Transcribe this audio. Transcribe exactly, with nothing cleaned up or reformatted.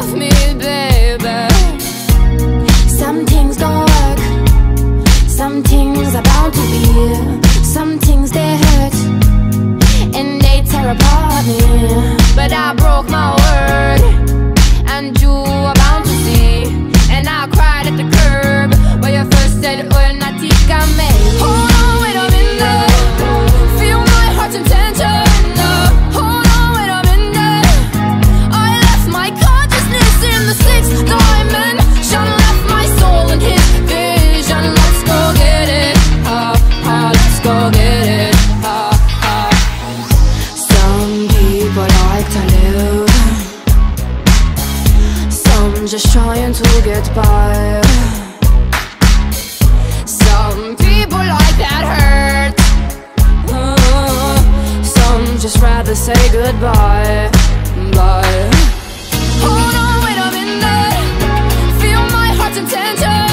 of me, baby. Some things don't work, some things are bound to be. Some things they hurt, and they tear apart me. But I broke my word, and you are bound to see. And I cried at the curb, where you first said, "When I think I may." Hold on, wait a minute, feel my heart's intention. Hold on, wait a minute, I left my consciousness in the sixth dimension, left my soul in his vision. Let's go get it, ah, ah, let's go get it, ah, ah. Some people like to live, some just trying to get by. Some people like that hurt, uh, Some just rather say goodbye. Bye. hold on, wait a minute, feel my heart's intention.